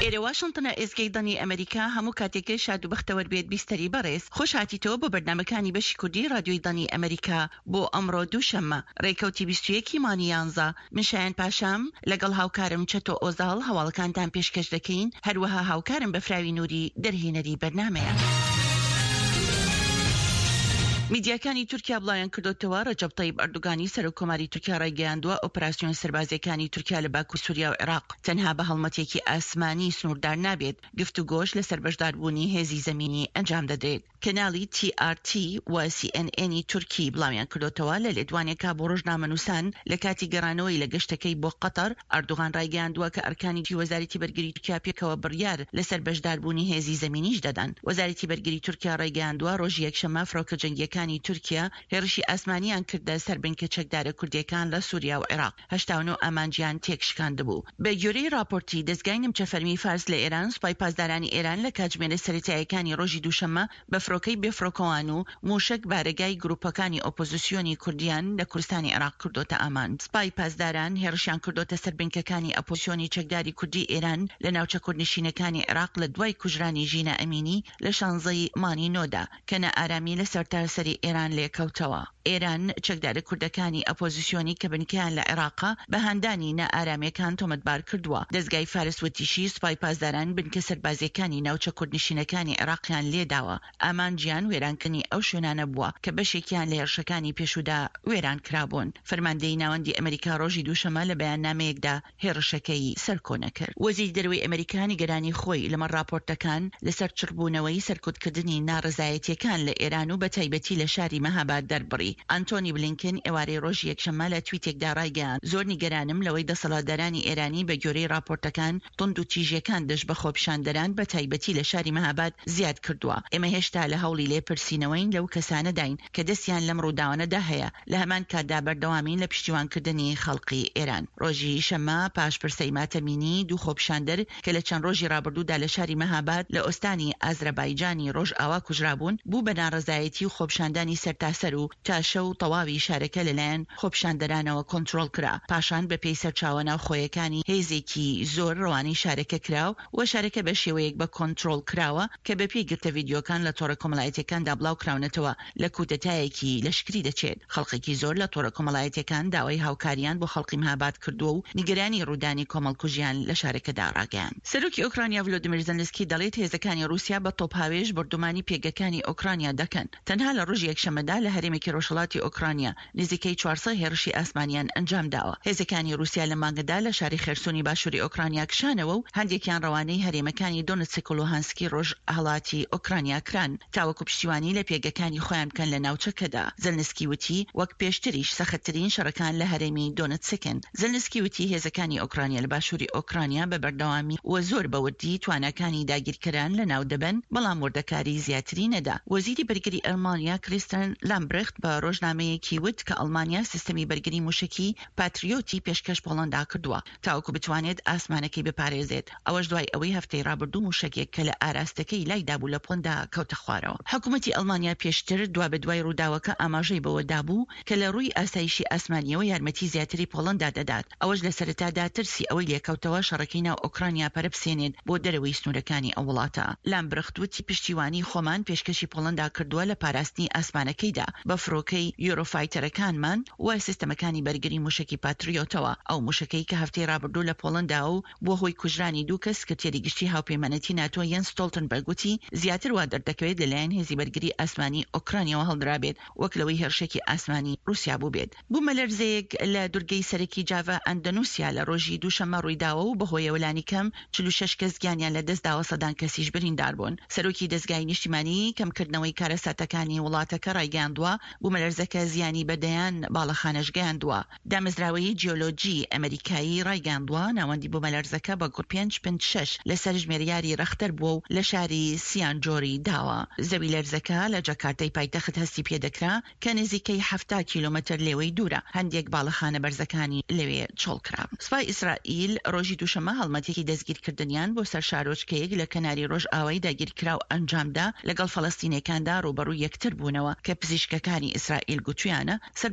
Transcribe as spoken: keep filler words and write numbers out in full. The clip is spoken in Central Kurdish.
ئێرە واشنتنە ئێزگەی ئەمریکا هەموو کاتێکە شاد و بەختەوە بێت بیستەری بەڕێز خۆش هاتیتەوە بۆ بەرنامەکانی بەشی کوردی رادیۆی دانی ئەمریکا بۆ ئەمڕۆ دووشەممە ڕێکەوتی بیست و یەکی مانی یانزە من شایان پاشام لەگەڵ هاوکارم چەتۆ ئۆزاڵ هەواڵەکانتان پێشکەش دەکەین هەروەها هاوکارم بەفراوی نووری دەرهێنەری بەرنامەیە. میدیاکانی تورکیا بڵایان کردوتەوە ڕەجەب تەیب ئەردوگانی سەرۆکۆماری تورکیا ڕایگەیاندووە ئۆپراسیۆن سەربازیەکانی تورکیا لە باکوور سووریا و عێراق تەنها بە هەڵمەتێکی ئاسمانی سنووردار نابێت گفتوگۆش لەسەر بەشداربوونی هێزی زەمینی ئەنجام دەدرێت. کەناڵی تی ئار تی و سی ئەن ئێنی تورکی بڵاویان کردوتەوە لە لێدوانێکا بۆ ڕۆژنامەنووسان لە کاتی گەڕانەوەی لە گەشتەکەی بۆ قەتەر ئەردوغان ڕایگەیاندووە کە ئەرکانی وەزارەتی بەرگری تورکیا پێکەوە بڕیار لەسەر بەشداربوونی هێزی زەمینیش دەدەن. وەزارەتی بەرگری تورکیا ڕایگەیاندووە ڕۆژی یەکشەممە فڕۆکە جەنگیەکانی تورکیا هێرشی ئاسمانیان کردە سەر بنکە چەکدارە کوردیەکان لە سووریا و عێراق هەشتا و نۆ ئامانجیان تێکشکاندبوو. بە گوێرەی راپۆرتی دەستگای نیمچەفەرمی فارس لە ئێران سوپای پاسدارانی ئێران لە کاتژمێرە سەرەتاییەکانی ڕۆژی دووشەممە بە فڕۆکەی بێفڕۆکەوان و موشک بارەگای گروپەکانی ئۆپۆزیسیۆنی کوردیان لە کوردستانی عێراق کردوتە ئامان. سوپای پاسداران هێرشیان کردوتە سەر بنکەکانی ئۆپۆزیسیۆنی چەکداری کوردی ئێران لە ناوچە کوردنشینەکانی عێراق لە دوای کوژرانی ژینە ئەمینی لە شانزەی مانی نۆدا کە نەئارامی لە سەرتاسەری ئێران لێکەوتەوە. ئێران چەکدارە کوردەکانی ئۆپۆزیسیۆنی کە بنکەیان لە عێراقا بە هەندانی نەئارامیەکان تۆمەتبار کردووە. دەستگای فارس وتیشی سوپای پاسداران بنکە سەربازیەکانی ناوچە کوردنشینەکانی عێراقیان لێداوە. ئامانجیان وێرانکردنی ئەو شوێنانە بووە کە بەشێکیان لە هێرشەکانی پێشودا وێران کرابوون. فەرماندەی ناوەندی ئەمریکا ڕۆژی دووشەممە لە بەیاننامەیەکدا هێرشەکەی سەرکۆنە کرد. وەزیری دەرەوەی ئەمریکانی گەرانی خۆی لەمە راپۆرتەکان لەسەر چڕبوونەوەی سەرکوتکردنی ناڕزایەتیەکان لە ئێران و بەتایبەتی لە شاری مەهاباد دەربڕی. ئەنتۆنی بلینکن ئێوارەی ڕۆژی یەکشەممە لە تویتێکدا ڕایگەیاند زۆر نیگەرانم لەوەی دەسەڵاتدارانی ئێرانی بە گوێرەی راپۆرتەکان تند و تیژیەکان دەست بە خۆپیشاندەران بەتایبەتی لە شاری مەهاباد زیاد کردووە. ئێمە هێشتا لە هەوڵی لێپرسینەوەین لەو کەسانەداین کە دەستیان لەم ڕووداوانەدا هەیە لە هەمان کاتدا بەردەوامین لە پشتیوانکردنی خەڵقی ئێران. ڕۆژی شەممە پاشپرسەی ماتەمینی دوو خۆپیشاندەر کە لە چەند ڕۆژی ڕابردوودا لە شاری مەهاباد لە ئۆستانی ئازرەبایجانی ڕۆژ ئاوا کوژرابوون بوو بە ناڕزایەتی و خۆپیشاندانی سەرتاسەر و تاشە و تەواوی شارەکە لەلایەن خۆپیشاندەرانەوە کۆنتڕۆڵ کرا. پاشان بە پێی سەرچاوە ناوخۆیەکانی هێزێکی زۆر ڕەوانەی شارەکە کراو و شارەکە بە شێوەیەک بە کۆنتڕۆڵ کراوە کە بە پێی گرتە ڤیدیۆکان لە تۆڕە کۆمەڵایەتیەکاندا بڵاو کراونەتەوە لە کودەتایەکی لەشکری دەچێت. خەڵقێکی زۆر لە تۆڕە کۆمەڵایەتیەکان داوای هاوکاریان بۆ خەڵقی مەهاباد کردووە و نیگەرانی ڕوودانی کۆمەڵکوژیان لە شارەکەدا ڕاگەیاند. سەرۆکی ئۆکرانیا ڤلۆدیمیر زەلنسکی دەڵێت هێزەکانی رووسیا بە تۆپهاوێژ بردومانی پێگەکانی ئۆکرانیا دەکەن. تەنها لە ڕۆژی یەکشەممەدا لە هەرێمێکی ڕۆژهەڵاتی ئۆکرانیا نزیکەی چوارسەد هێرشی ئاسمانیان ئەنجام داوە. هێزەکانی رووسیا لە مانگەدا لە شاری خێرسۆنی باشووری ئۆکرانیا کشانەوە و هەندێکیان ڕەوانەی هەرێمەکانی دۆنتسک و لوهانسکی ڕۆژهەڵاتی ئۆکرانیا کران تاوەکو پشتیوانی لە پێگەکانی خۆیان بکەن لە ناوچەکەدا. زەلنسکی وتی وەک پێشتریش سەختترین شەڕەکان لە هەرێمی دۆنتسکن. زەلنسکی وتی هێزەکانی ئۆکرانیا لە باشووری ئۆکرانیا بە بەردەوامی و زۆر بەوردی توانەکانی داگیرکەران لە ناو دەبن بەڵام وردەکاری زیاتری نەدا. وەزیری بەرگری ئەڵمانیا کریستیان لامبرخت بە ڕۆژنامەیەکی وت کە ئەڵمانیا سیستەمی بەرگری موشکی پاتریۆتی پێشکەش پۆڵەندا کردووە تاوەکو بتوانێت ئاسمانەکەی بپارێزێت. ئەوەش دوای ئەوەی هەفتەی ڕابردوو موشکێک کە لە ئاراستەکەی لایدا بوو لە پۆندا کەوتە خوارەوە. حکوومەتی ئەڵمانیا پێشتر دوا بە دوای ڕووداوەکە ئاماژەی بەوە دابوو کە لە ڕووی ئاسایشی ئاسمانیەوە یارمەتی زیاتری پۆڵەندا دەدات. ئەوەش لە سەرەتادا ترسی ئەوەی لێکەوتەوە شەڕەکەی ناو ئۆکرانیا پەرەپسێنێت بۆ دەرەوەی سنوورەکانی ئەو وڵاتە. لامبرخت وتی پشتیوانی خۆمان پێشکەشی پۆڵەندا کردووە لە پاراستنی ئاسمانەکەیدا بە فڕۆکەی یۆرۆفایتەرەکانمان و سیستەمەکانی بەرگری موشکی پاتریۆتەوە. ئەو موشکەی کە هەفتەی ڕابردوو لە پۆڵەندا و بۆ هۆی کوژرانی دوو کەس کە تێریگشتی هاوپەیمانەتی ناتۆ یەن ستۆڵتنبەرگ وتی زیاتر وا دەردەکەوێت لەلایەن هێزی بەرگری ئاسمانی ئۆکرانیەوە هەڵدرابێت وەک لەوەی هێرشێکی ئاسمانی رووسیا بوو بێت. بوومە لەرزەیەک لە دوورگەی سەرەکی جاڤا ئەندەنووسیا لە ڕۆژی دووشەممە ڕوویداوە و بەهۆی ئەولانی کەم چل و شەش کەس گیانیان لە دەستداوە سەدان کەسیش بریندار بوون. سەرۆکی دەستگای نیشتیمانی کەمکردنەوەی کارەساتەکانی وڵاتەکە ڕایگەیاندووە بوومە لەرزەکە زیانی بەدەیان باڵەخانەش گەیاندووە. دامەزراوەی جیۆلۆجی ئەمریکایی ڕایگەیاندووە ناوەندی بوومە لەرزەکە بە گوڕ پێنج پێنج شەش لەسەر ژمێریاری ڕەختەر بووە و لە شاری سیانجۆری داوە. زەوی لەرزەکە لە جاکارتای پایتەخت هەستی پێدەکرا کە نزیکەی هەفتا کیلۆمەتر لێوەی دوورە. هەندێک باڵەخانە بەرزەکانی لەوێ چۆڵکرا. سوپای ئیسرائیل ڕۆژی دووشەممە هەڵمەتێکی دەستگیرکردنیان بۆ سەر شارۆچکەیەک لە کەناری ڕۆژ ئاوایی داگیرکراو ئەنجامدا لەگەڵ فەڵەستینیەکاندا ڕوبەڕووی یەکتر بوونەوە کە پزیشکەکانی ئیسرائیل گوتویانە